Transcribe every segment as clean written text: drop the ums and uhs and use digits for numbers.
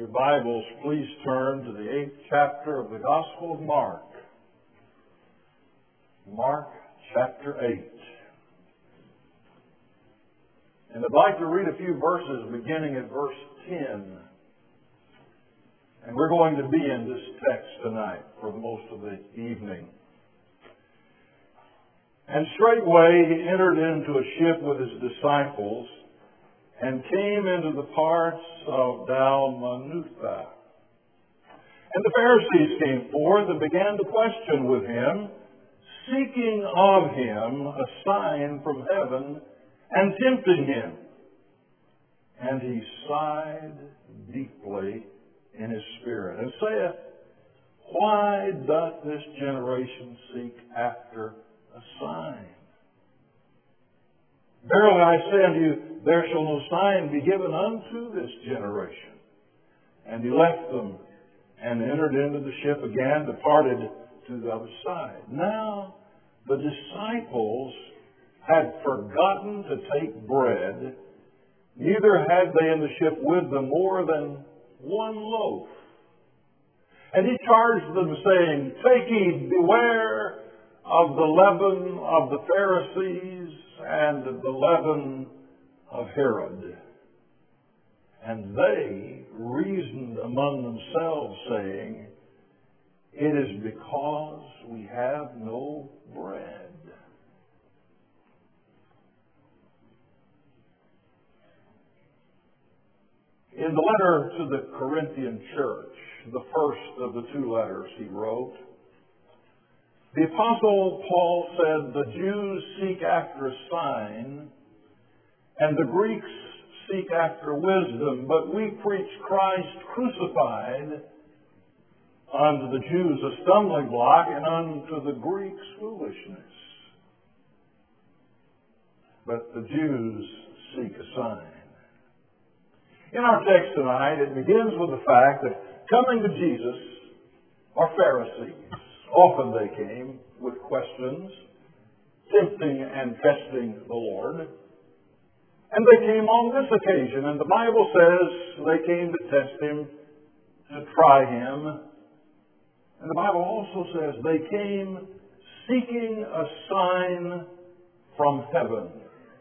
Bibles, please turn to the 8th chapter of the Gospel of Mark. Mark chapter 8. And I'd like to read a few verses beginning at verse 10. And we're going to be in this text tonight for most of the evening. And straightway he entered into a ship with his disciples and came into the parts of Dalmanutha. And the Pharisees came forth and began to question with him, seeking of him a sign from heaven, and tempting him. And he sighed deeply in his spirit, and saith, Why doth this generation seek after a sign? Verily I say unto you, there shall no sign be given unto this generation. And he left them, and entered into the ship again, departed to the other side. Now the disciples had forgotten to take bread, neither had they in the ship with them more than one loaf. And he charged them, saying, Take heed, beware of the leaven of the Pharisees and the leaven of Herod. And they reasoned among themselves, saying, It is because we have no bread. In the letter to the Corinthian church, the first of the two letters he wrote, the Apostle Paul said, The Jews seek after a sign, and the Greeks seek after wisdom, but we preach Christ crucified, unto the Jews a stumbling block, and unto the Greeks foolishness. But the Jews seek a sign. In our text tonight, it begins with the fact that coming to Jesus are Pharisees. Often they came with questions, tempting and testing the Lord. And they came on this occasion, and the Bible says they came to test him, to try him. And the Bible also says they came seeking a sign from heaven.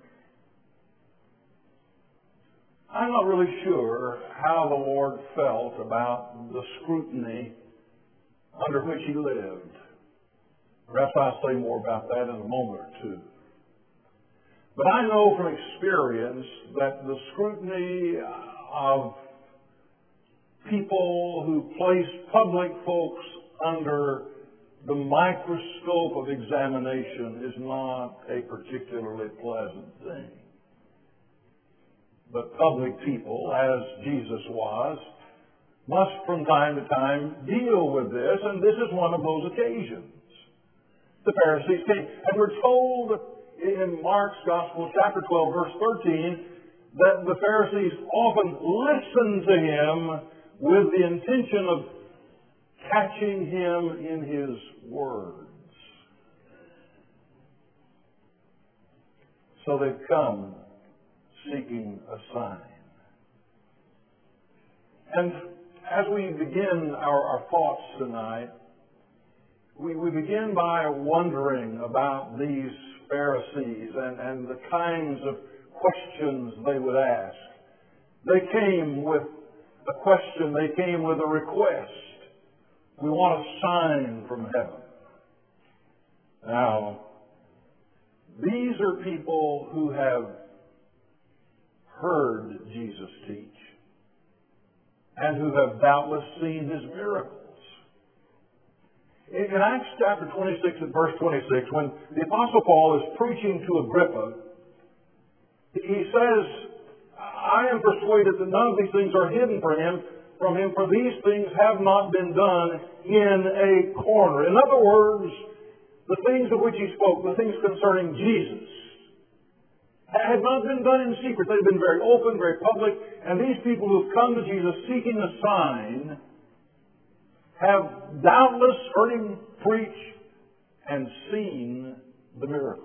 I'm not really sure how the Lord felt about the scrutiny under which he lived. Perhaps I'll say more about that in a moment or two. But I know from experience that the scrutiny of people who place public folks under the microscope of examination is not a particularly pleasant thing. But public people, as Jesus was, must from time to time deal with this, and this is one of those occasions. The Pharisees came, and we're told in Mark's Gospel, chapter 12, verse 13, that the Pharisees often listened to him with the intention of catching him in his words. So they've come seeking a sign. And as we begin our thoughts tonight, we begin by wondering about these Pharisees and the kinds of questions they would ask. They came with a question, they came with a request. We want a sign from heaven. Now, these are people who have heard Jesus teach and who have doubtless seen his miracles. In Acts chapter 26 and verse 26, when the Apostle Paul is preaching to Agrippa, he says, I am persuaded that none of these things are hidden from him, for these things have not been done in a corner. In other words, the things of which he spoke, the things concerning Jesus, had not been done in secret. They've been very open, very public, and these people who have come to Jesus seeking a sign have doubtless heard him preach and seen the miracles.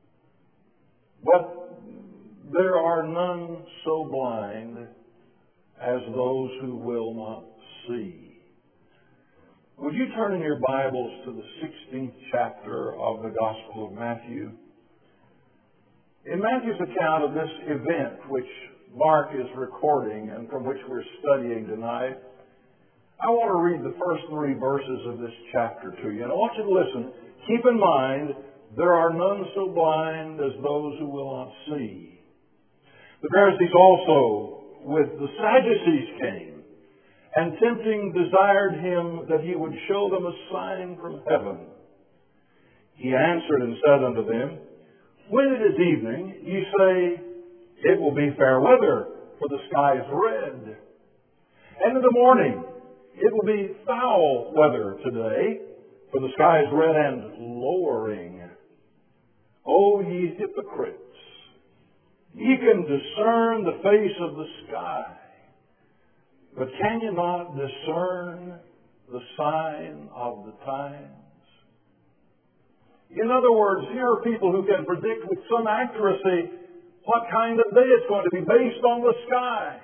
But there are none so blind as those who will not see. Would you turn in your Bibles to the 16th chapter of the Gospel of Matthew? In Matthew's account of this event, which Mark is recording and from which we're studying tonight, I want to read the first 3 verses of this chapter to you. And I want you to listen. Keep in mind, there are none so blind as those who will not see. The Pharisees also, with the Sadducees, came, and tempting desired him that he would show them a sign from heaven. He answered and said unto them, When it is evening, ye say, It will be fair weather, for the sky is red. And in the morning, it will be foul weather today, for the sky is red and lowering. O ye hypocrites, ye can discern the face of the sky, but can you not discern the sign of the times? In other words, here are people who can predict with some accuracy what kind of day it's going to be based on the sky.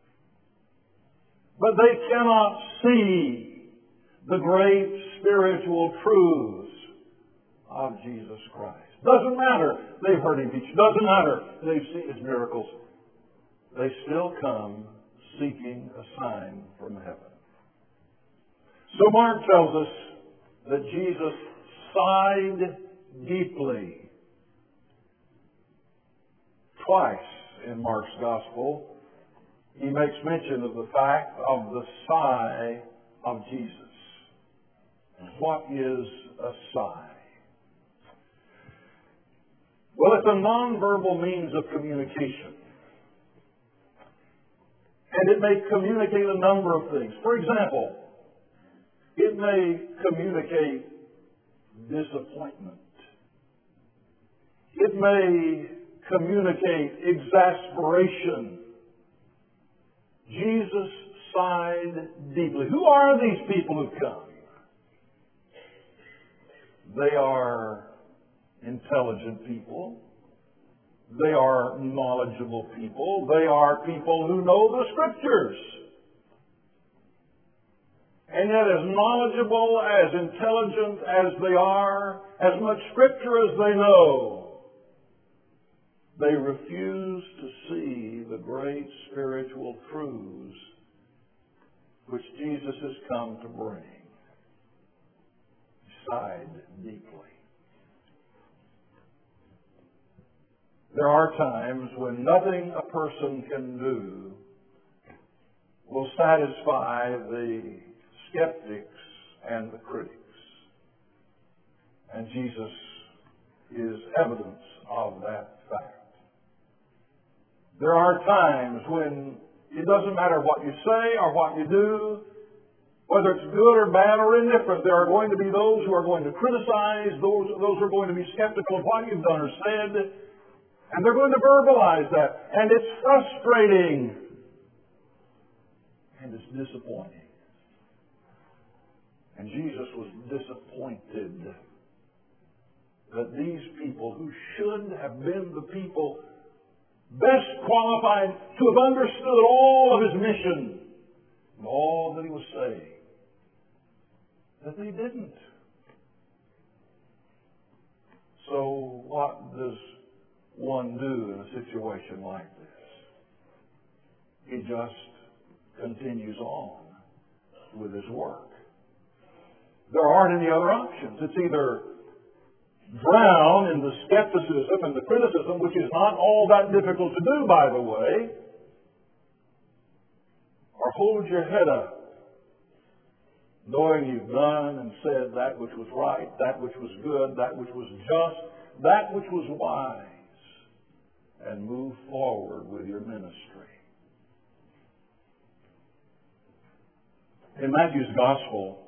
But they cannot see the great spiritual truths of Jesus Christ. Doesn't matter they've heard him teach. Doesn't matter they've seen his miracles. They still come seeking a sign from heaven. So Mark tells us that Jesus sighed deeply. Twice in Mark's Gospel, he makes mention of the fact of the sigh of Jesus. What is a sigh? Well, it's a nonverbal means of communication. And it may communicate a number of things. For example, it may communicate disappointment. It may communicate exasperation. Jesus sighed deeply. Who are these people who come? They are intelligent people. They are knowledgeable people. They are people who know the Scriptures. And yet, as knowledgeable, as intelligent as they are, as much Scripture as they know, they refuse to see the great spiritual truths which Jesus has come to bring. He sighed deeply. There are times when nothing a person can do will satisfy the skeptics and the critics. And Jesus is evidence of that fact. There are times when it doesn't matter what you say or what you do, whether it's good or bad or indifferent, there are going to be those who are going to criticize, those who are going to be skeptical of what you've done or said, and they're going to verbalize that. And it's frustrating. And it's disappointing. And Jesus was disappointed that these people who should have been the people best qualified to have understood all of his mission and all that he was saying, that they didn't. So what does one do in a situation like this? He just continues on with his work. There aren't any other options. It's either drown in the skepticism and the criticism, which is not all that difficult to do, by the way, or hold your head up, knowing you've done and said that which was right, that which was good, that which was just, that which was wise, and move forward with your ministry. In Matthew's Gospel,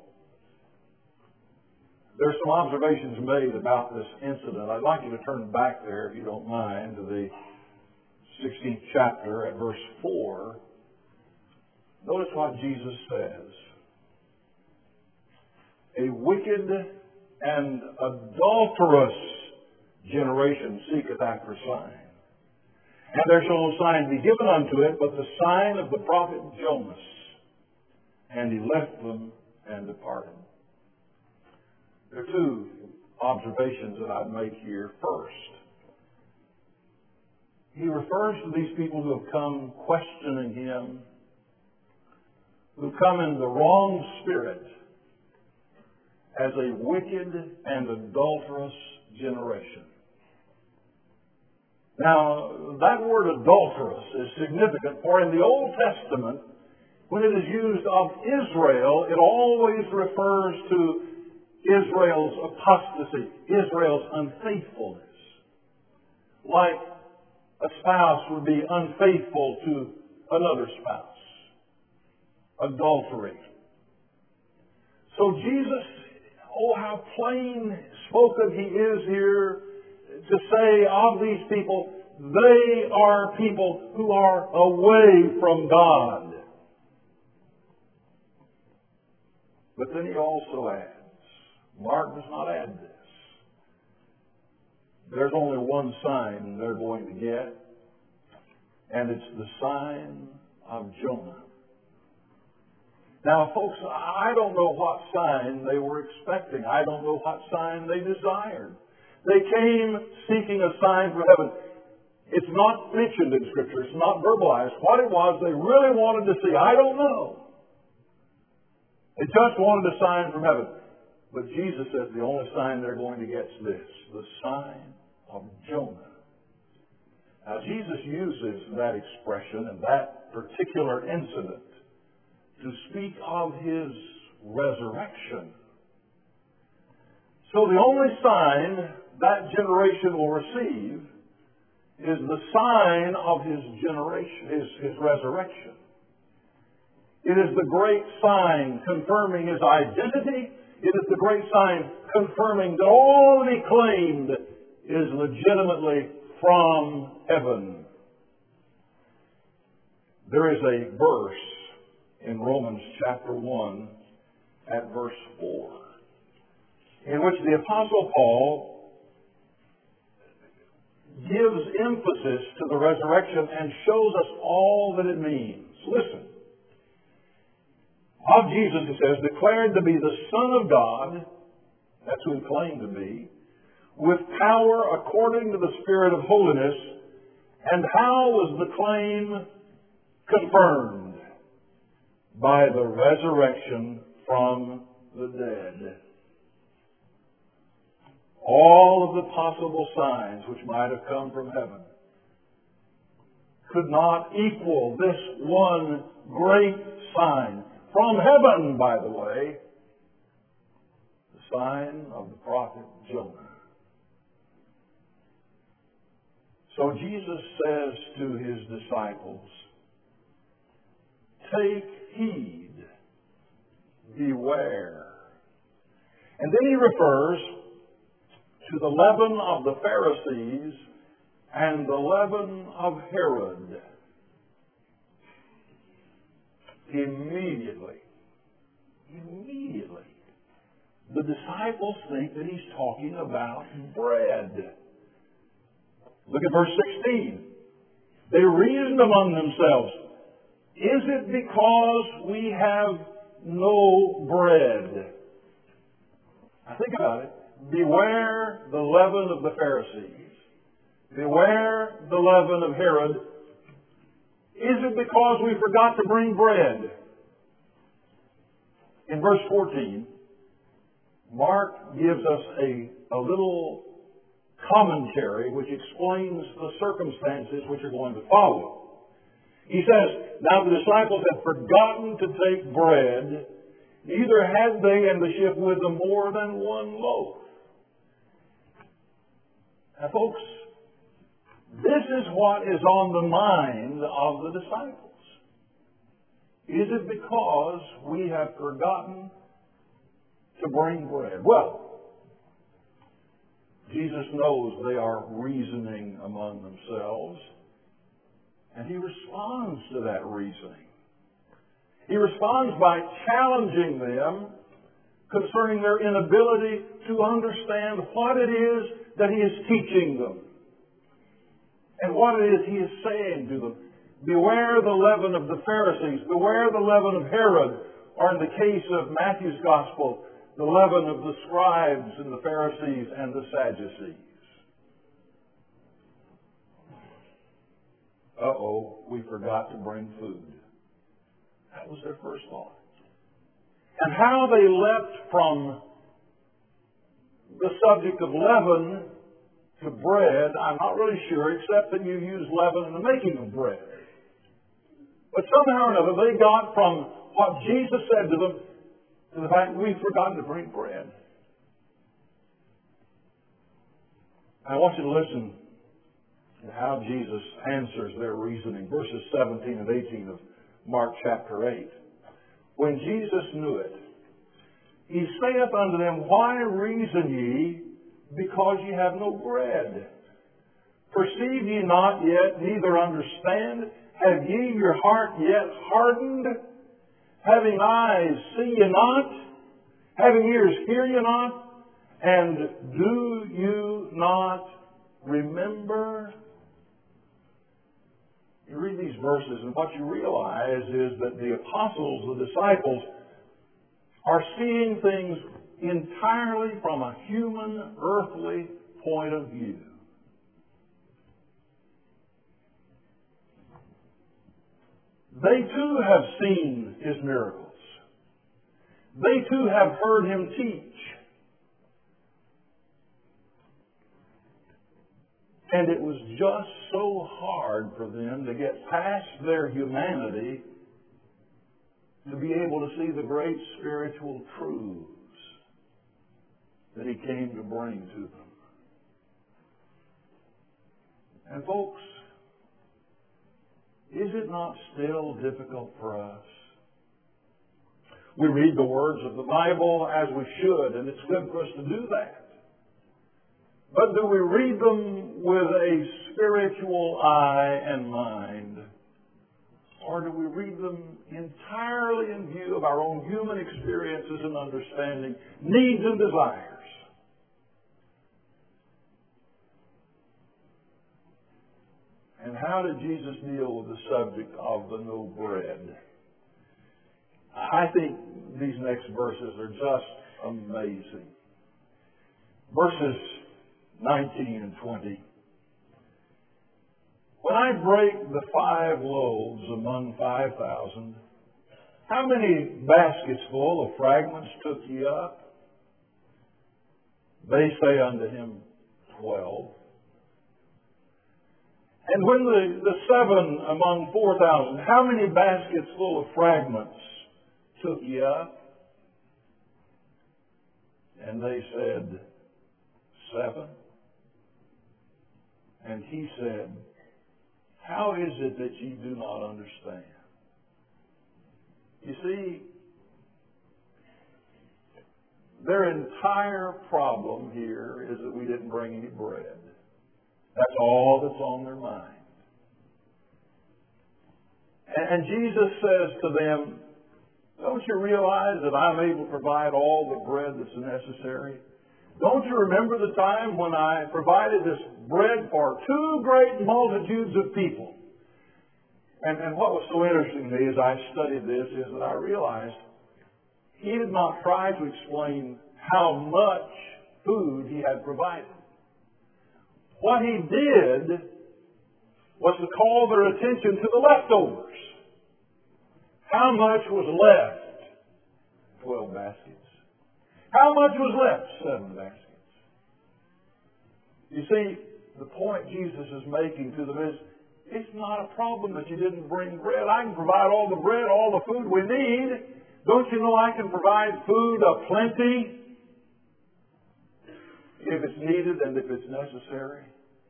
there's some observations made about this incident. I'd like you to turn back there, if you don't mind, to the 16th chapter at verse 4. Notice what Jesus says. A wicked and adulterous generation seeketh after sign. And there shall no sign be given unto it, but the sign of the prophet Jonas. And he left them and departed. There are two observations that I'd make here. First, he refers to these people who have come questioning him, who come in the wrong spirit, as a wicked and adulterous generation. Now, that word adulterous is significant, for in the Old Testament, when it is used of Israel, it always refers to Israel's apostasy, Israel's unfaithfulness. Like a spouse would be unfaithful to another spouse. Adultery. So Jesus, oh, how plain spoken he is here to say of these people, they are people who are away from God. But then he also adds, Mark does not add this, there's only one sign they're going to get, and it's the sign of Jonah. Now, folks, I don't know what sign they were expecting. I don't know what sign they desired. They came seeking a sign from heaven. It's not mentioned in Scripture. It's not verbalized. What it was they really wanted to see, I don't know. They just wanted a sign from heaven. But Jesus says the only sign they're going to get is this, the sign of Jonah. Now, Jesus uses that expression and that particular incident to speak of his resurrection. So the only sign that generation will receive is the sign of his generation, his resurrection. It is the great sign confirming his identity. It is the great sign confirming that all that he claimed is legitimately from heaven. There is a verse in Romans chapter 1 at verse 4, in which the Apostle Paul gives emphasis to the resurrection and shows us all that it means. Listen. Of Jesus, it says, declared to be the Son of God, that's who he claimed to be, with power according to the Spirit of holiness. And how was the claim confirmed? By the resurrection from the dead. All of the possible signs which might have come from heaven could not equal this one great sign. From heaven, by the way, the sign of the prophet Jonah. So Jesus says to his disciples, take heed, beware. And then he refers to the leaven of the Pharisees and the leaven of Herod. Immediately, the disciples think that he's talking about bread. Look at verse 16. They reasoned among themselves, is it because we have no bread? Now think about it. Beware the leaven of the Pharisees. Beware the leaven of Herod. Is it because we forgot to bring bread? In verse 14, Mark gives us a little commentary which explains the circumstances which are going to follow. He says, now the disciples had forgotten to take bread, neither had they in the ship with them more than one loaf. Now, folks, this is what is on the mind of the disciples. Is it because we have forgotten to bring bread? Well, Jesus knows they are reasoning among themselves, and he responds to that reasoning. He responds by challenging them concerning their inability to understand what it is that he is teaching them. And what it is he is saying to them, beware the leaven of the Pharisees, beware the leaven of Herod, or in the case of Matthew's Gospel, the leaven of the scribes and the Pharisees and the Sadducees. We forgot to bring food. That was their first thought. And how they leapt from the subject of leaven to bread, I'm not really sure, except that you use leaven in the making of bread. But somehow or another, they got from what Jesus said to them to the fact we've forgotten to bring bread. I want you to listen to how Jesus answers their reasoning. Verses 17 and 18 of Mark chapter 8. When Jesus knew it, he saith unto them, why reason ye, because ye have no bread? Perceive ye not yet, neither understand? Have ye your heart yet hardened? Having eyes, see ye not? Having ears, hear ye not? And do you not remember? You read these verses, and what you realize is that the apostles, the disciples, are seeing things entirely from a human, earthly point of view. They too have seen his miracles. They too have heard him teach. And it was just so hard for them to get past their humanity to be able to see the great spiritual truths that he came to bring to them. And folks, is it not still difficult for us? We read the words of the Bible as we should, and it's good for us to do that. But do we read them with a spiritual eye and mind? Or do we read them entirely in view of our own human experiences and understanding, needs and desires? And how did Jesus deal with the subject of the no bread? I think these next verses are just amazing. Verses 19 and 20. When I break the 5 loaves among 5,000, how many baskets full of fragments took ye up? They say unto him, 12. And when the 7 among 4,000, how many baskets full of fragments took ye up? And they said, 7. And he said, how is it that ye do not understand? You see, their entire problem here is that we didn't bring any bread. That's all that's on their mind. And Jesus says to them, don't you realize that I'm able to provide all the bread that's necessary? Don't you remember the time when I provided this bread for 2 great multitudes of people? And what was so interesting to me as I studied this is that I realized he did not try to explain how much food he had provided. What he did was to call their attention to the leftovers. How much was left? 12 baskets. How much was left? 7 baskets. You see, the point Jesus is making to them is, it's not a problem that you didn't bring bread. I can provide all the bread, all the food we need. Don't you know I can provide food aplenty if it's needed and if it's necessary?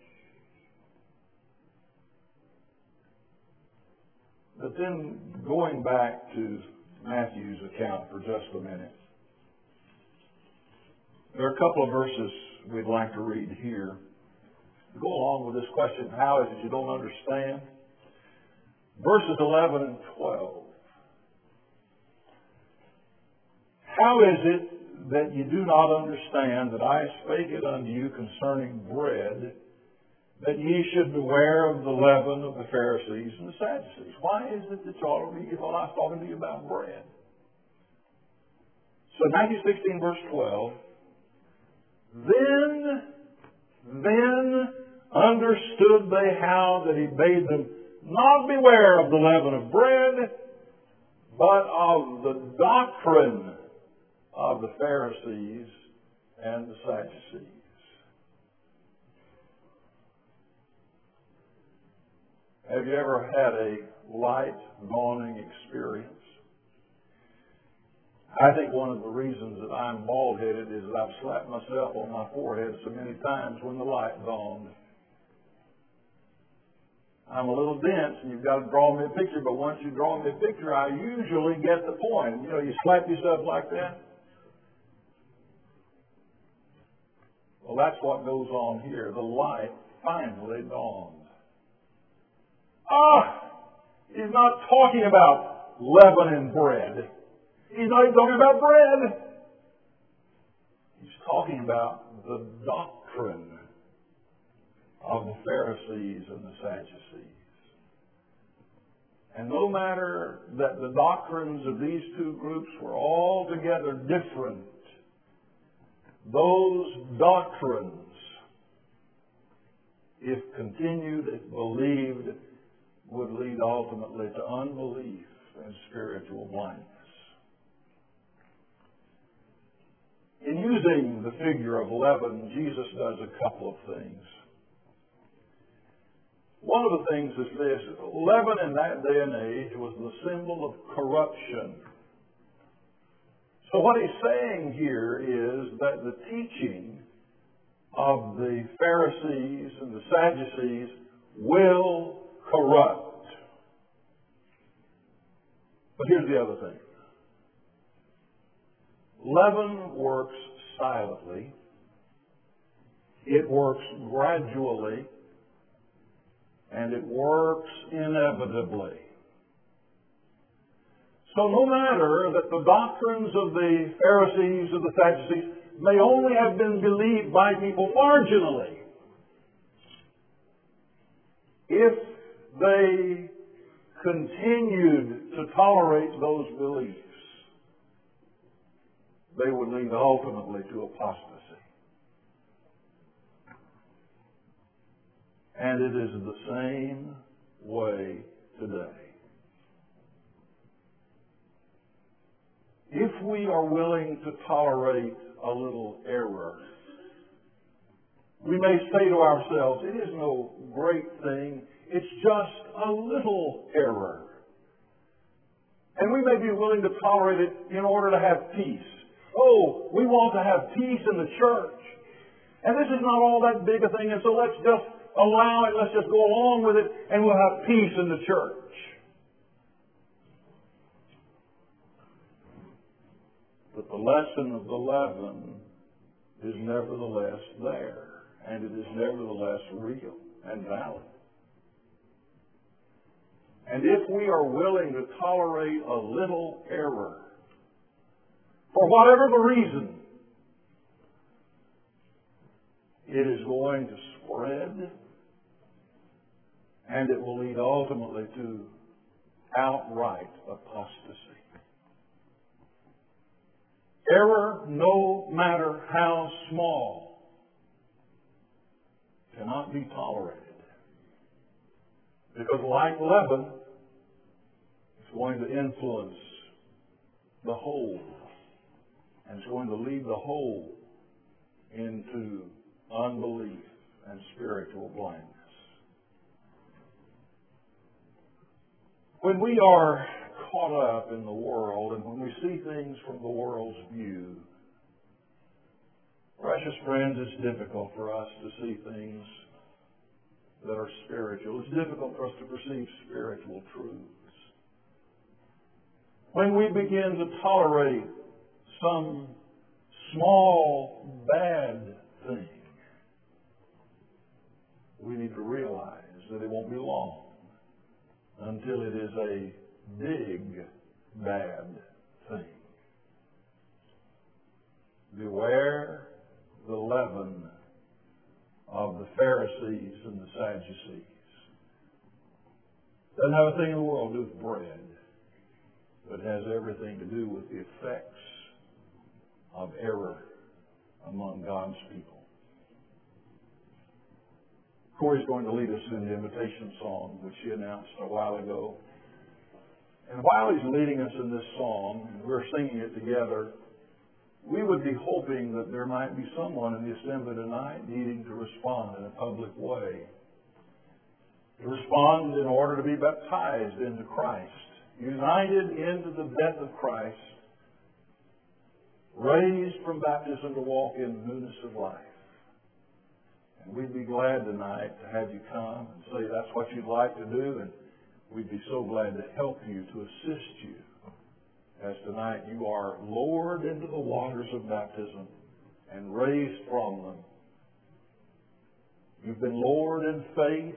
But then going back to Matthew's account for just a minute. There are a couple of verses we'd like to read here. Go along with this question, how is it you don't understand? Verses 11 and 12. How is it that you do not understand that I spake it unto you concerning bread? that ye should beware of the leaven of the Pharisees and the Sadducees. Why is it that you ought to be, well, I was talking to you about bread. So Matthew 16, verse 12, Then understood they how that he bade them not beware of the leaven of bread, but of the doctrine of the Pharisees and the Sadducees. Have you ever had a light dawning experience? I think one of the reasons that I'm bald-headed is that I've slapped myself on my forehead so many times when the light dawned. I'm a little dense, and you've got to draw me a picture, but once you draw me a picture, I usually get the point. You know, you slap yourself like that. Well, that's what goes on here. The light finally dawned. He's not talking about leaven and bread. He's not even talking about bread. He's talking about the doctrine of the Pharisees and the Sadducees. And no matter that the doctrines of these two groups were altogether different, those doctrines, if continued, if believed, would lead ultimately to unbelief and spiritual blindness. In using the figure of leaven, Jesus does a couple of things. One of the things is this: leaven in that day and age was the symbol of corruption. So what he's saying here is that the teaching of the Pharisees and the Sadducees will corrupt. But here's the other thing. Leaven works silently. It works gradually. And it works inevitably. So no matter that the doctrines of the Pharisees or the Sadducees may only have been believed by people marginally, if they continued to tolerate those beliefs, they would lead ultimately to apostasy. And it is the same way today. If we are willing to tolerate a little error, we may say to ourselves, it is no great thing, it's just a little error. And we may be willing to tolerate it in order to have peace. Oh, we want to have peace in the church. And this is not all that big a thing, and so let's just allow it, let's just go along with it, and we'll have peace in the church. But the lesson of the leaven is nevertheless there, and it is nevertheless real and valid. And if we are willing to tolerate a little error, for whatever the reason, it is going to spread, and it will lead ultimately to outright apostasy. Error, no matter how small, cannot be tolerated. Because like leaven, it's going to influence the whole. And it's going to lead the whole into unbelief and spiritual blindness. When we are caught up in the world and when we see things from the world's view, precious friends, it's difficult for us to see things that are spiritual. It's difficult for us to perceive spiritual truths. When we begin to tolerate some small bad thing, we need to realize that it won't be long until it is a big bad thing. Beware the leaven of of the Pharisees and the Sadducees. Doesn't have a thing in the world to do with bread, but it has everything to do with the effects of error among God's people. Corey's going to lead us in the invitation song, which he announced a while ago. And while he's leading us in this song, and we're singing it together, we would be hoping that there might be someone in the assembly tonight needing to respond in a public way. To respond in order to be baptized into Christ, united into the death of Christ, raised from baptism to walk in newness of life. And we'd be glad tonight to have you come and say that's what you'd like to do, and we'd be so glad to help you, to assist you, as tonight you are lowered into the waters of baptism and raised from them. You've been lowered in faith,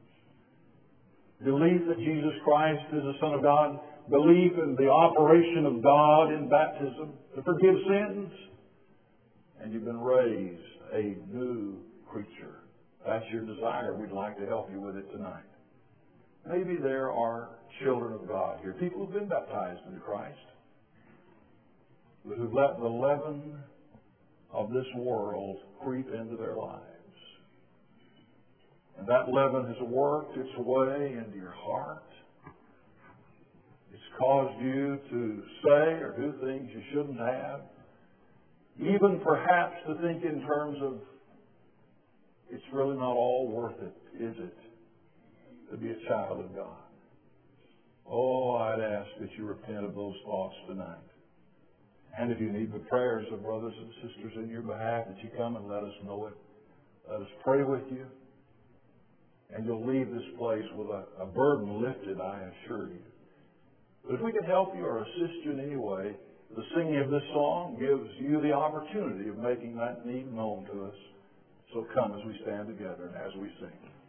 belief that Jesus Christ is the Son of God, belief in the operation of God in baptism to forgive sins, and you've been raised a new creature. That's your desire. We'd like to help you with it tonight. Maybe there are children of God here, people who've been baptized into Christ, but who've let the leaven of this world creep into their lives. And that leaven has worked its way into your heart. It's caused you to say or do things you shouldn't have. Even perhaps to think in terms of, it's really not all worth it, is it, to be a child of God? Oh, I'd ask that you repent of those thoughts tonight. And if you need the prayers of brothers and sisters in your behalf, that you come and let us know it. Let us pray with you. And you'll leave this place with a burden lifted, I assure you. But if we can help you or assist you in any way, the singing of this song gives you the opportunity of making that need known to us. So come as we stand together and as we sing.